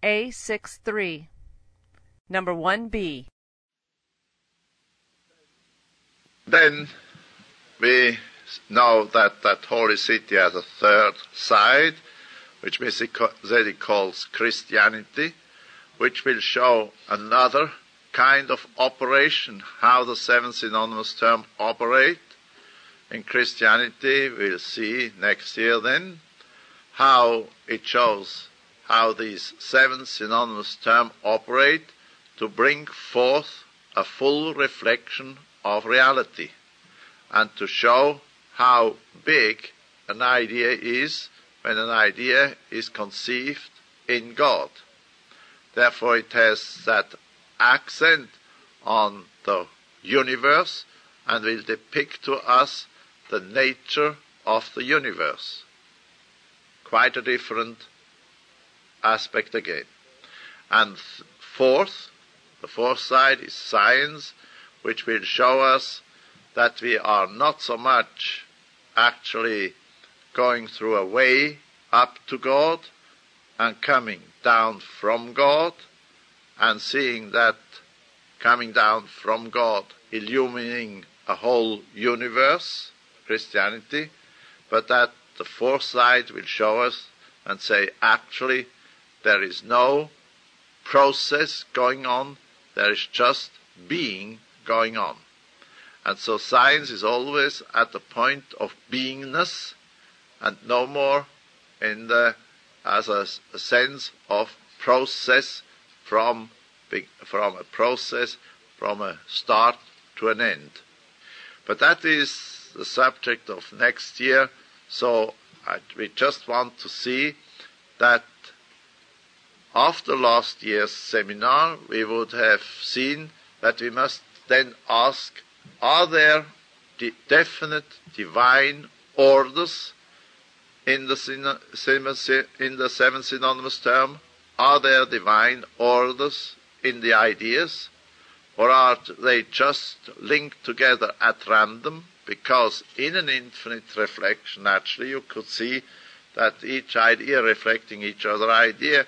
A63. Number 1B. Then we know that holy city has a third side, which Mr. calls Christianity, which will show another kind of operation, how the seven synonymous terms operate. In Christianity, we'll see next year then how it shows how these seven synonymous terms operate to bring forth a full reflection of reality and to show how big an idea is when an idea is conceived in God. Therefore, it has that accent on the universe and will depict to us the nature of the universe. Quite a different aspect again. And the fourth side is science, which will show us that we are not so much actually going through a way up to God and coming down from God and seeing that coming down from God illumining a whole universe, Christianity, but that the fourth side will show us and say actually there is no process going on, there is just being going on. And so science is always at the point of beingness and no more as a sense of process from a start to an end. But that is the subject of next year, so we just want to see that after last year's seminar we would have seen that we must then ask, are there definite divine orders in the seven synonymous term? Are there divine orders in the ideas? Or are they just linked together at random? Because in an infinite reflection, actually, you could see that each idea reflecting each other idea,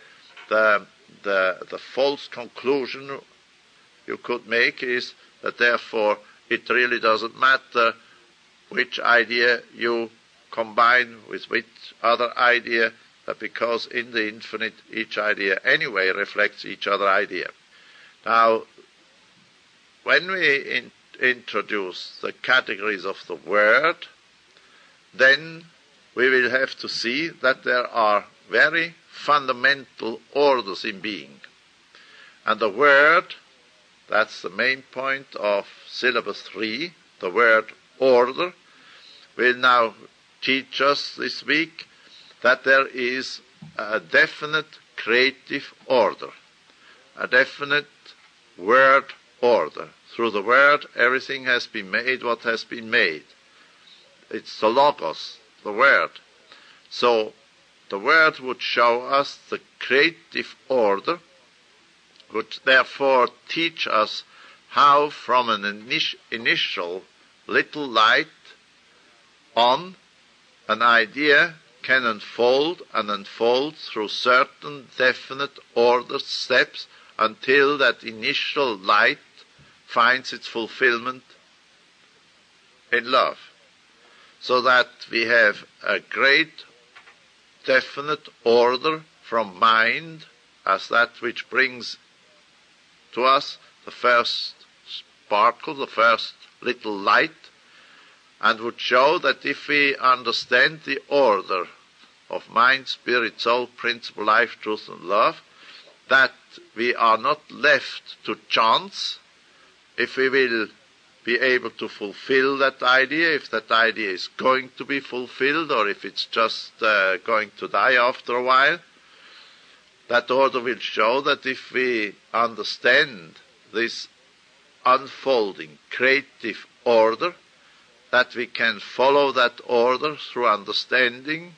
the false conclusion you could make is that therefore it really doesn't matter which idea you combine with which other idea, that because in the infinite each idea anyway reflects each other idea. Now, when we introduce the categories of the Word, then we will have to see that there are very fundamental orders in being. And the Word, that's the main point of syllabus 3, the word order, will now teach us this week that there is a definite creative order, a definite word order. Through the word, everything has been made what has been made. It's the logos, the word. So the word would show us the creative order, would therefore teach us how from an initial little light on an idea can unfold and unfold through certain definite ordered steps until that initial light finds its fulfillment in love. So that we have a great definite order from mind as that which brings to us the first sparkle, the first little light, and would show that if we understand the order of mind, spirit, soul, principle, life, truth, and love, that we are not left to chance if we will be able to fulfill that idea, if that idea is going to be fulfilled, or if it's just going to die after a while. That order will show that if we understand this unfolding creative order, that we can follow that order through understanding,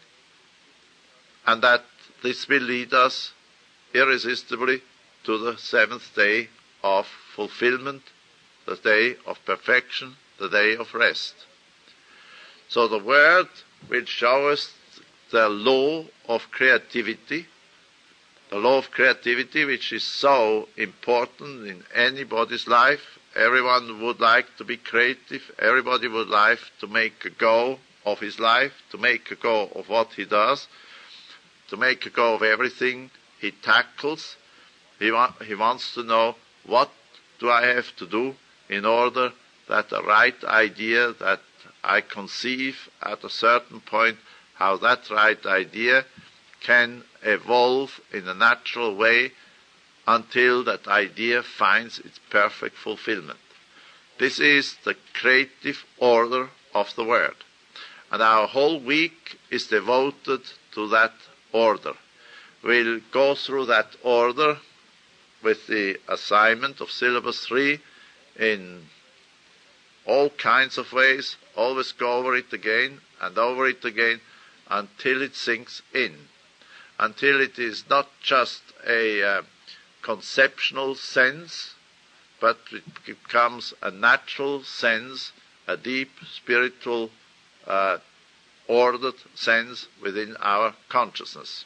and that this will lead us irresistibly to the seventh day of fulfillment, the day of perfection, the day of rest. So the Word will show us the law of creativity, the law of creativity, which is so important in anybody's life. Everyone would like to be creative. Everybody would like to make a go of his life, to make a go of what he does, to make a go of everything he tackles. He wants to know, what do I have to do in order that the right idea that I conceive at a certain point, how that right idea can evolve in a natural way until that idea finds its perfect fulfillment. This is the creative order of the Word. And our whole week is devoted to that order. We'll go through that order with the assignment of Syllabus 3 in all kinds of ways, always go over it again and over it again until it sinks in, until it is not just a conceptual sense, but it becomes a natural sense, a deep spiritual ordered sense within our consciousness.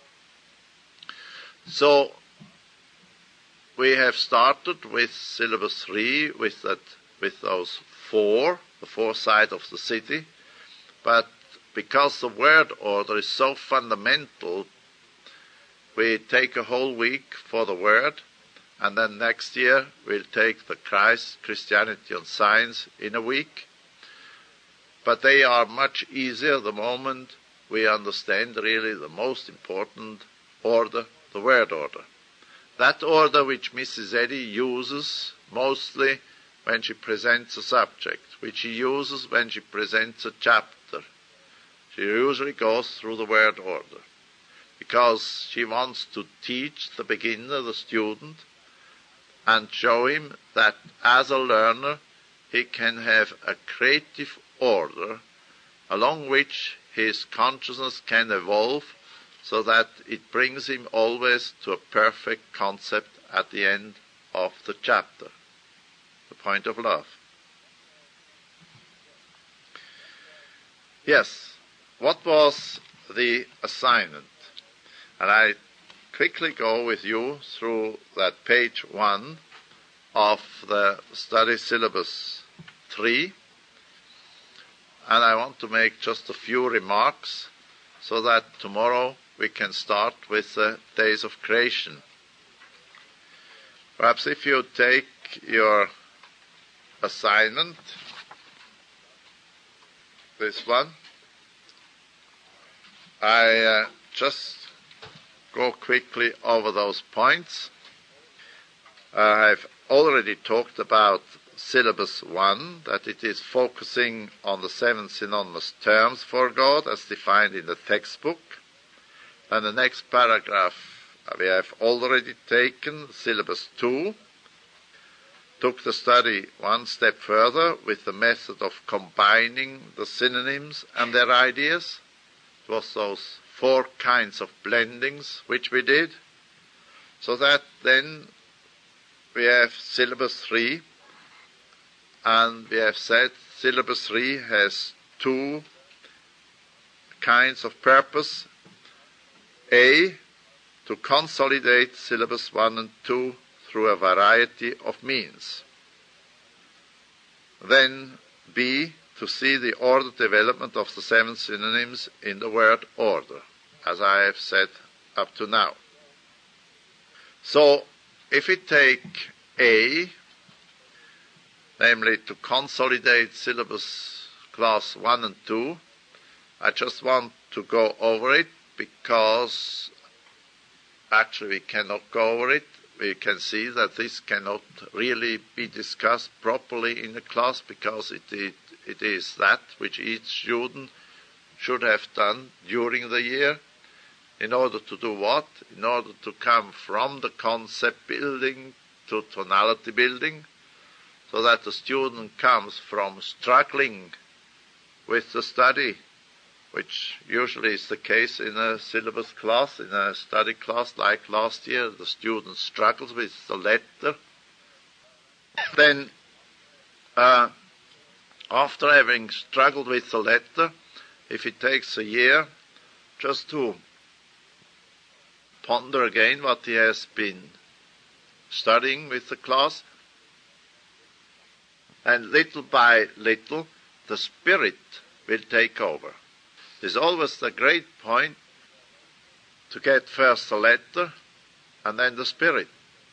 So we have started with Syllabus 3, with those four, the four sides of the city, but because the word order is so fundamental, we take a whole week for the word, and then next year we'll take the Christ, Christianity and Science in a week. But they are much easier the moment we understand really the most important order, the word order. That order which Mrs. Eddy uses mostly when she presents a subject, which she uses when she presents a chapter. She usually goes through the word order, because she wants to teach the beginner, the student, and show him that as a learner he can have a creative order along which his consciousness can evolve, so that it brings him always to a perfect concept at the end of the chapter, the point of love. Yes, what was the assignment? And I quickly go with you through that page 1 of the study syllabus 3, and I want to make just a few remarks so that tomorrow we can start with the days of creation. Perhaps if you take your assignment, this one, I just go quickly over those points. I've already talked about Syllabus 1, that it is focusing on the 7 synonymous terms for God as defined in the textbook. And the next paragraph we have already taken, Syllabus 2, took the study one step further with the method of combining the synonyms and their ideas. It was those 4 kinds of blendings which we did, so that then we have Syllabus 3, and we have said Syllabus 3 has 2 kinds of purpose. A, to consolidate Syllabus 1 and 2 through a variety of means. Then B, to see the ordered development of the 7 synonyms in the word order, as I have said up to now. So, if we take A, namely to consolidate syllabus class 1 and 2, I just want to go over it because actually we cannot go over it. We can see that this cannot really be discussed properly in the class because it is that which each student should have done during the year. In order to do what? In order to come from the concept building to tonality building, so that the student comes from struggling with the study, which usually is the case in a syllabus class, in a study class like last year. The student struggles with the letter. Then, after having struggled with the letter, if it takes a year just to ponder again what he has been studying with the class. And little by little, the spirit will take over. There's always the great point to get first the letter and then the spirit.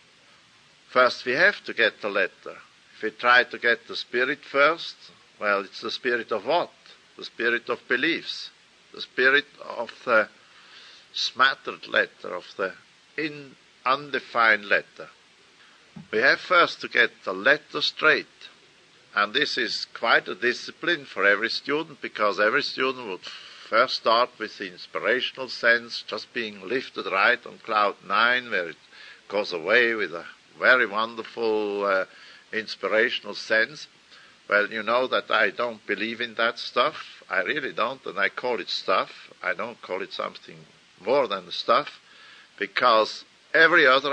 First we have to get the letter. If we try to get the spirit first, well, it's the spirit of what? The spirit of beliefs. The spirit of the smattered letter, of the undefined letter. We have first to get the letter straight. And this is quite a discipline for every student, because every student would first start with the inspirational sense, just being lifted right on cloud 9, where it goes away with a very wonderful inspirational sense. Well, you know that I don't believe in that stuff. I really don't, and I call it stuff. I don't call it something more than stuff, because every other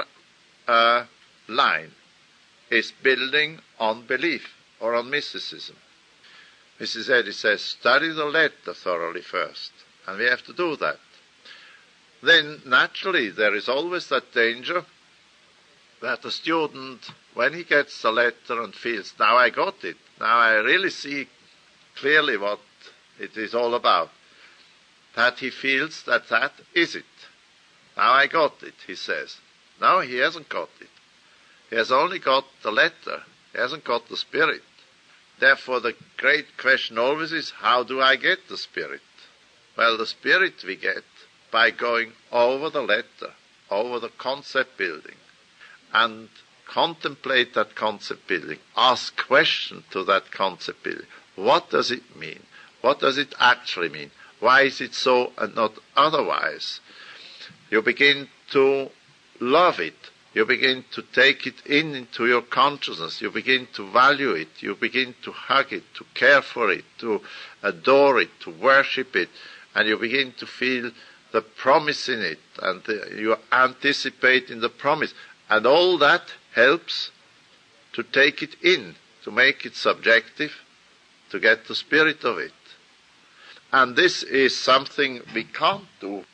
line is building on belief or on mysticism. Mrs. Eddy says, study the letter thoroughly first, and we have to do that. Then, naturally, there is always that danger that the student, when he gets the letter and feels, now I got it, now I really see clearly what it is all about, that he feels that that is it. Now I got it, he says. No, he hasn't got it. He has only got the letter. He hasn't got the spirit. Therefore, the great question always is, how do I get the spirit? Well, the spirit we get by going over the letter, over the concept building, and contemplate that concept building. Ask questions to that concept building. What does it mean? What does it actually mean? Why is it so and not otherwise? You begin to love it. You begin to take it into your consciousness. You begin to value it. You begin to hug it, to care for it, to adore it, to worship it. And you begin to feel the promise in it. And you anticipate in the promise. And all that helps to take it in, to make it subjective, to get the spirit of it. And this is something we can't do.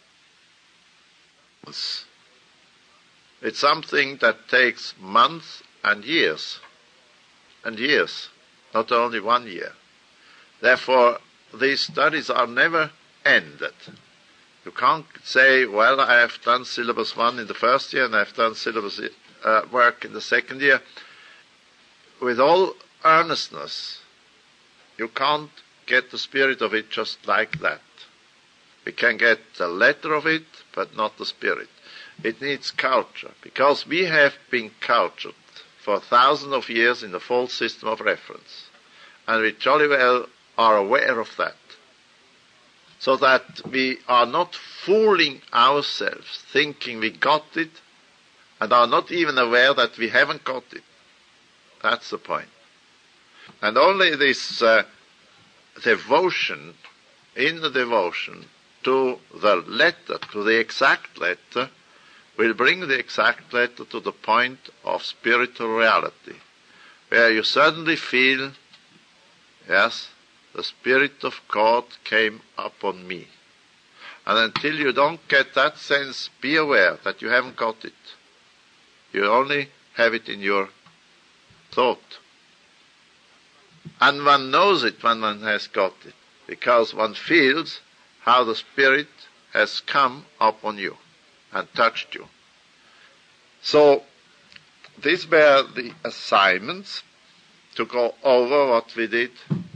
It's something that takes months and years, not only 1 year. Therefore, these studies are never ended. You can't say, well, I have done syllabus 1 in the first year and I have done syllabus work in the second year. With all earnestness, you can't get the spirit of it just like that. We can get the letter of it, but not the spirit. It needs culture, because we have been cultured for thousands of years in the false system of reference, and we jolly well are aware of that, so that we are not fooling ourselves, thinking we got it, and are not even aware that we haven't got it. That's the point. And only this devotion, in the devotion to the letter, to the exact letter, will bring the exact letter to the point of spiritual reality, where you suddenly feel, yes, the Spirit of God came upon me. And until you don't get that sense, be aware that you haven't got it. You only have it in your thought. And one knows it when one has got it, because one feels how the Spirit has come upon you and touched you. So, these were the assignments to go over what we did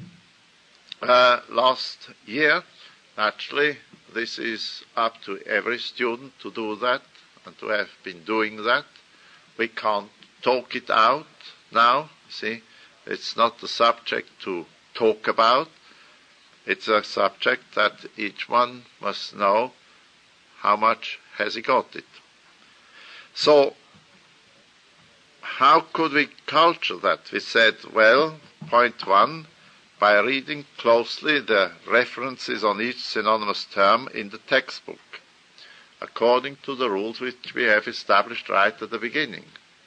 last year. Naturally, this is up to every student to do that and to have been doing that. We can't talk it out now, see. It's not the subject to talk about. It's a subject that each one must know how much has he got it. So, how could we culture that? We said, well, point 1, by reading closely the references on each synonymous term in the textbook, according to the rules which we have established right at the beginning.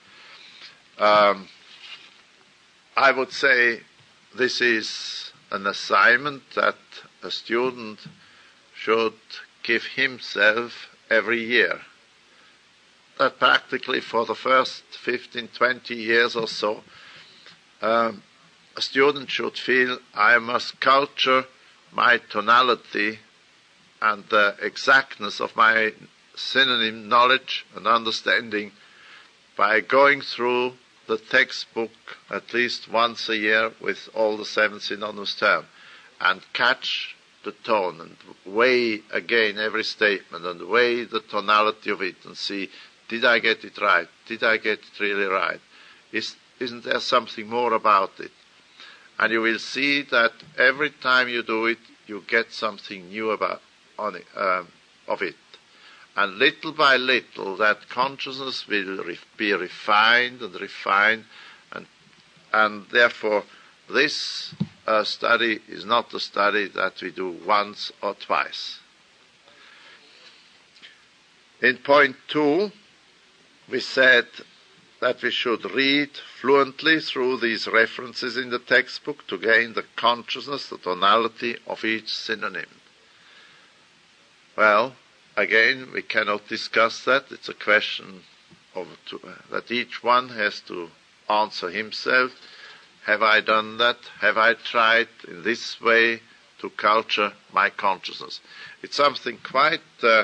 I would say this is an assignment that a student should give himself every year. That practically for the first 15, 20 years or so, a student should feel I must culture my tonality and the exactness of my synonym knowledge and understanding by going through the textbook at least once a year with all the 7 synonymous terms and catch the tone and weigh again every statement and weigh the tonality of it and see, did I get it right? Did I get it really right? Isn't there something more about it? And you will see that every time you do it, you get something new of it. And little by little, that consciousness will be refined and refined, and therefore this study is not a study that we do once or twice. In point 2, we said that we should read fluently through these references in the textbook to gain the consciousness, the tonality of each synonym. Well, again, we cannot discuss that. It's a question that each one has to answer himself. Have I done that? Have I tried in this way to culture my consciousness? It's something quite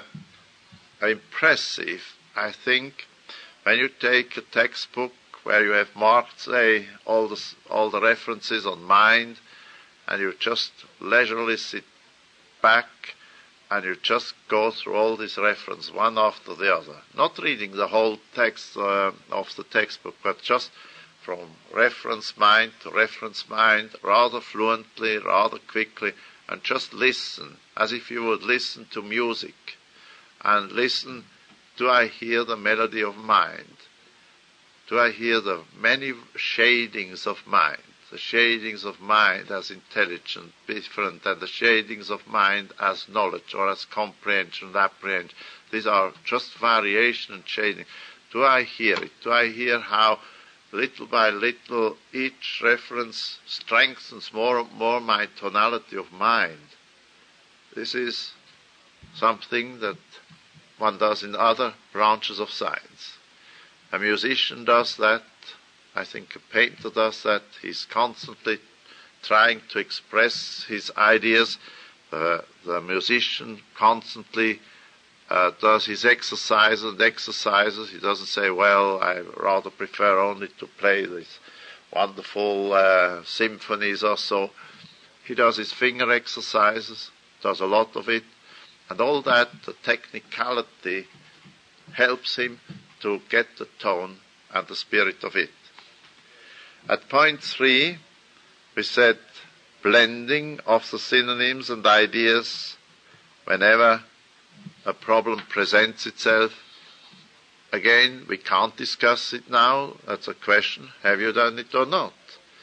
impressive, I think, when you take a textbook where you have marked, say, all the references on mind, and you just leisurely sit back and you just go through all these references one after the other, not reading the whole text of the textbook, but just from reference mind to reference mind, rather fluently, rather quickly, and just listen, as if you would listen to music, and listen, do I hear the melody of mind? Do I hear the many shadings of mind? The shadings of mind as intelligence, different than the shadings of mind as knowledge or as comprehension and apprehension. These are just variation and shading. Do I hear it? Do I hear how little by little each reference strengthens more and more my tonality of mind? This is something that one does in other branches of science. A musician does that. I think a painter does that. He's constantly trying to express his ideas. The musician constantly does his exercises. He doesn't say, well, I rather prefer only to play these wonderful symphonies or so. He does his finger exercises, does a lot of it, and all that, the technicality, helps him to get the tone and the spirit of it. At point 3, we said blending of the synonyms and ideas whenever a problem presents itself. Again, we can't discuss it now. That's a question. Have you done it or not?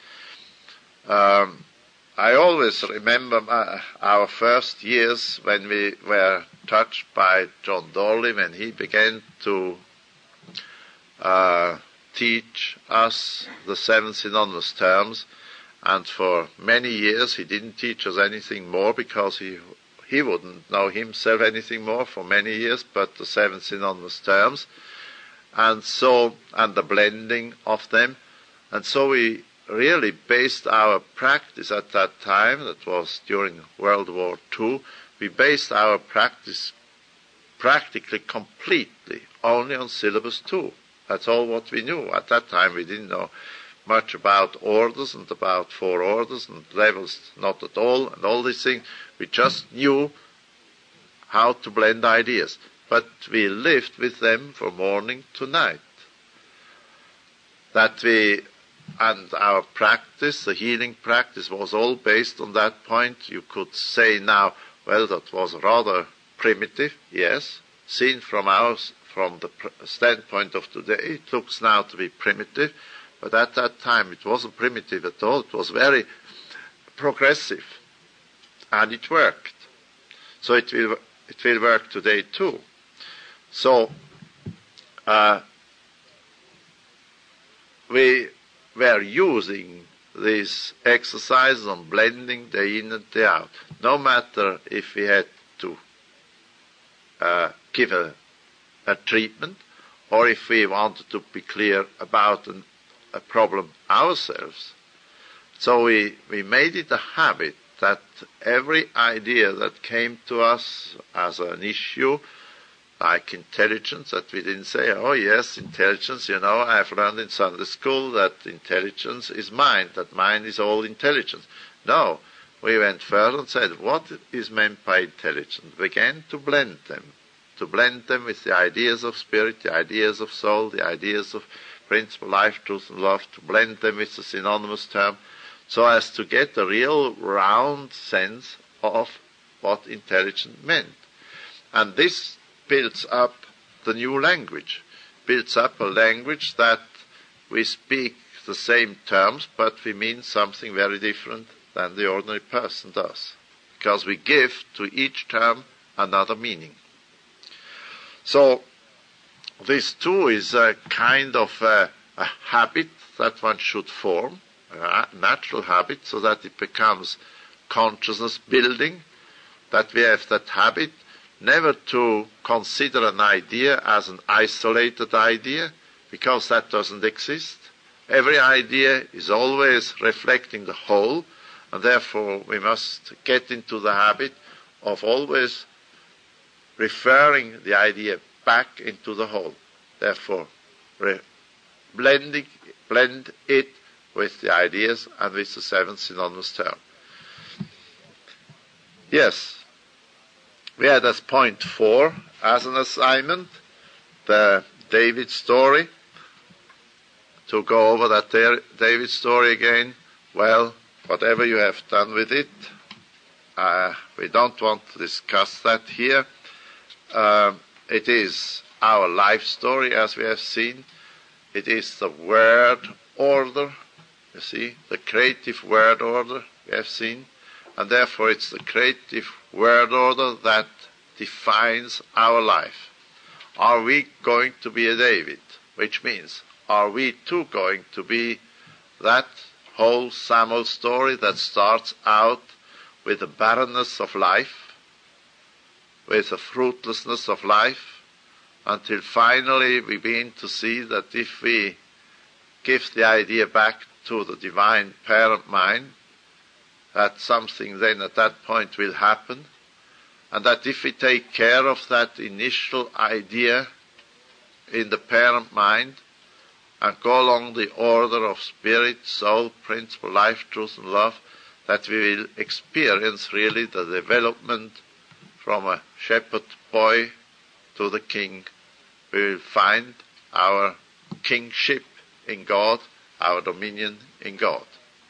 I always remember our first years when we were touched by John Dawley, when he began to teach us the 7 synonymous terms, and for many years he didn't teach us anything more because he wouldn't know himself anything more for many years but the 7 synonymous terms, and the blending of them. And so we really based our practice at that time, that was during World War II, we based our practice practically completely only on syllabus 2. That's all what we knew. At that time we didn't know much about orders and about 4 orders and levels, not at all, and all these things. We just knew how to blend ideas. But we lived with them from morning to night. And our practice, the healing practice, was all based on that point. You could say now, well, that was rather primitive, yes, seen from the standpoint of today, it looks now to be primitive, but at that time it wasn't primitive at all. It was very progressive, and it worked. So it will work today too. So we were using these exercises on blending day in and day out, no matter if we had to give a treatment, or if we wanted to be clear about a problem ourselves. So we made it a habit that every idea that came to us as an issue, like intelligence, that we didn't say, oh yes, intelligence, I've learned in Sunday school that intelligence is mind, that mind is all intelligence. No, we went further and said, what is meant by intelligence? Began to blend them with the ideas of spirit, the ideas of soul, the ideas of principle, life, truth, and love, to blend them with the synonymous term, so as to get a real round sense of what intelligence meant. And this builds up the new language, builds up a language that we speak the same terms, but we mean something very different than the ordinary person does, because we give to each term another meaning. So this too is a kind of a habit that one should form, a natural habit, so that it becomes consciousness building, that we have that habit never to consider an idea as an isolated idea, because that doesn't exist. Every idea is always reflecting the whole, and therefore we must get into the habit of always referring the idea back into the whole. Therefore, blend it with the ideas and with the seventh synonymous term. Yes, we had as point 4 as an assignment the David story. To go over that David story again, well, whatever you have done with it, we don't want to discuss that here. It is our life story, as we have seen. It is the word order, you see, the creative word order we have seen. And therefore it's the creative word order that defines our life. Are we going to be a David? Which means, are we too going to be that whole Samuel story that starts out with the barrenness of life, with the fruitlessness of life, until finally we begin to see that if we give the idea back to the divine parent mind, that something then at that point will happen, and that if we take care of that initial idea in the parent mind and go along the order of spirit, soul, principle, life, truth, and love, that we will experience really the development from a shepherd boy to the king. We will find our kingship in God, our dominion in God.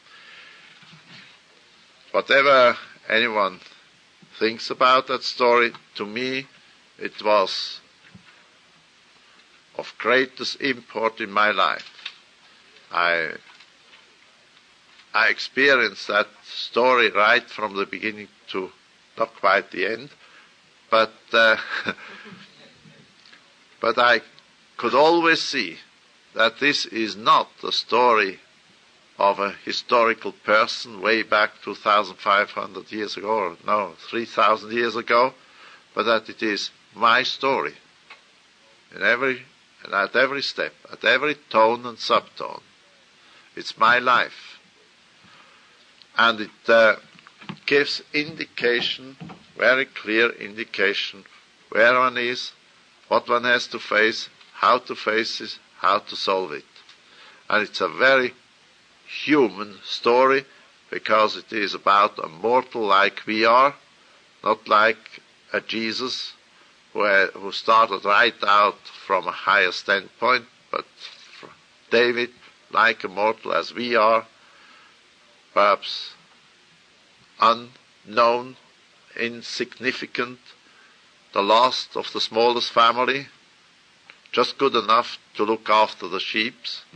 Whatever anyone thinks about that story, to me it was of greatest import in my life. I experienced that story right from the beginning to not quite the end, but I could always see that this is not the story of a historical person way back 2,500 years ago, or no, 3,000 years ago, but that it is my story at every step, at every tone and subtone. It's my life. And it gives indication, very clear indication, where one is, what one has to face, how to face it, how to solve it. And it's a very human story, because it is about a mortal like we are, not like a Jesus who started right out from a higher standpoint, but David, like a mortal as we are, perhaps unknown, insignificant, the last of the smallest family, just good enough to look after the sheep,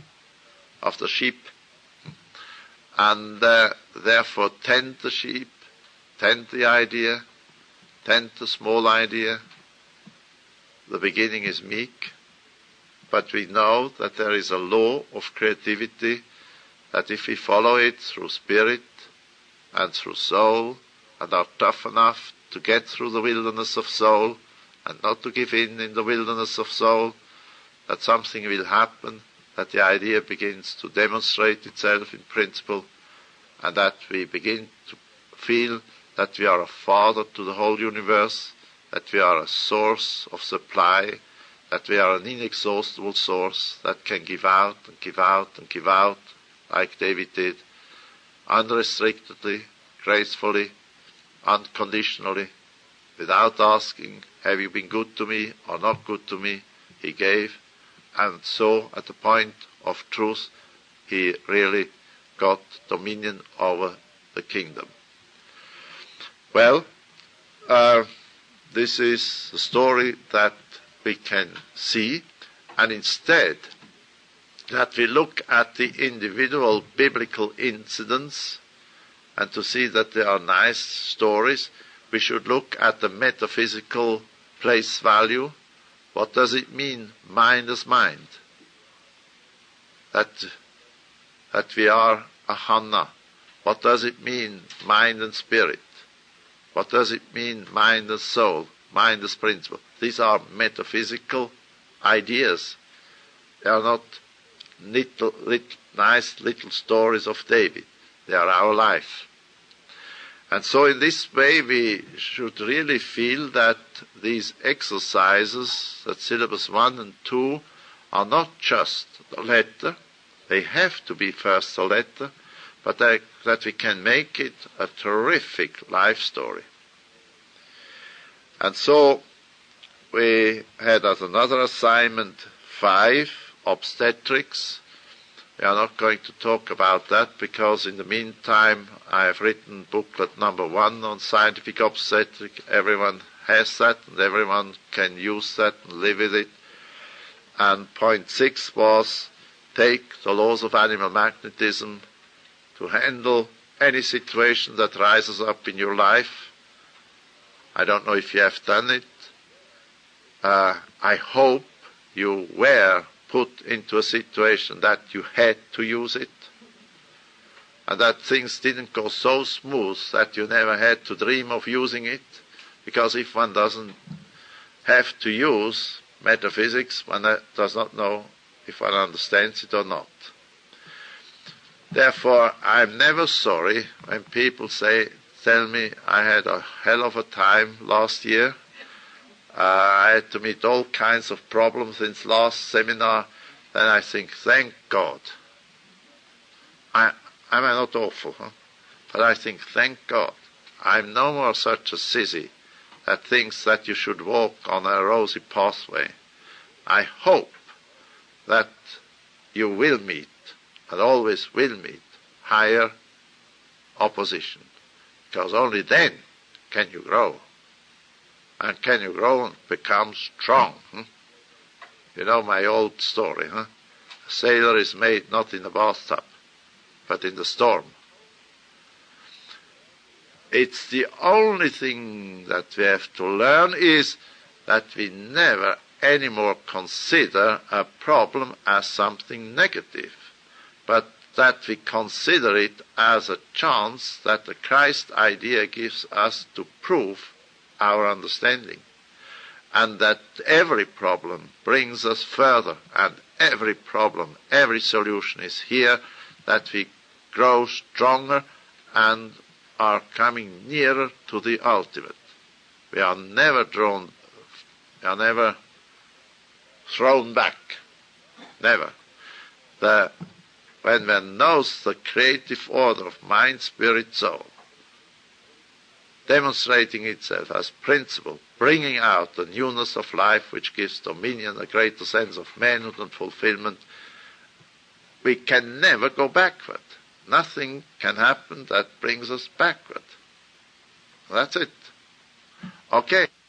and therefore tend the sheep, tend the idea, tend the small idea. The beginning is meek, but we know that there is a law of creativity, that if we follow it through spirit and through soul, and are tough enough to get through the wilderness of soul and not to give in the wilderness of soul, that something will happen, that the idea begins to demonstrate itself in principle, and that we begin to feel that we are a father to the whole universe, that we are a source of supply, that we are an inexhaustible source that can give out and give out and give out, like David did, unrestrictedly, gracefully, unconditionally, without asking, have you been good to me or not good to me? He gave, and so at the point of truth, he really got dominion over the kingdom. Well, this is the story that we can see, and instead that we look at the individual biblical incidents and to see that they are nice stories, we should look at the metaphysical place value. What does it mean, mind as mind? That we are a Hannah. What does it mean, mind and spirit? What does it mean, mind and soul, mind as principle? These are metaphysical ideas. They are not nice little stories of David. They are our life. And so in this way we should really feel that these exercises, that syllabus 1 and 2, are not just a letter. They have to be first a letter, but that we can make it a terrific life story. And so we had as another assignment 5, obstetrics. We are not going to talk about that because in the meantime I have written booklet number 1 on scientific obstetrics. Everyone has that and everyone can use that and live with it. And point 6 was take the laws of animal magnetism to handle any situation that rises up in your life. I don't know if you have done it. I hope you were put into a situation that you had to use it, and that things didn't go so smooth that you never had to dream of using it, because if one doesn't have to use metaphysics, one does not know if one understands it or not. Therefore, I'm never sorry when people tell me I had a hell of a time last year. I had to meet all kinds of problems since last seminar. Then I think, thank God. I'm not awful, but I think, thank God. I'm no more such a sissy that thinks that you should walk on a rosy pathway. I hope that you will meet, and always will meet, higher opposition, because only then can you grow. And can you grow and become strong? You know my old story, A sailor is made not in a bathtub, but in the storm. It's the only thing that we have to learn is that we never anymore consider a problem as something negative, but that we consider it as a chance that the Christ idea gives us to prove our understanding, and that every problem brings us further, and every problem, every solution is here, that we grow stronger and are coming nearer to the ultimate. We are never thrown back. Never. When one knows the creative order of mind, spirit, soul, demonstrating itself as principle, bringing out the newness of life which gives dominion, a greater sense of manhood and fulfillment, we can never go backward. Nothing can happen that brings us backward. That's it. Okay.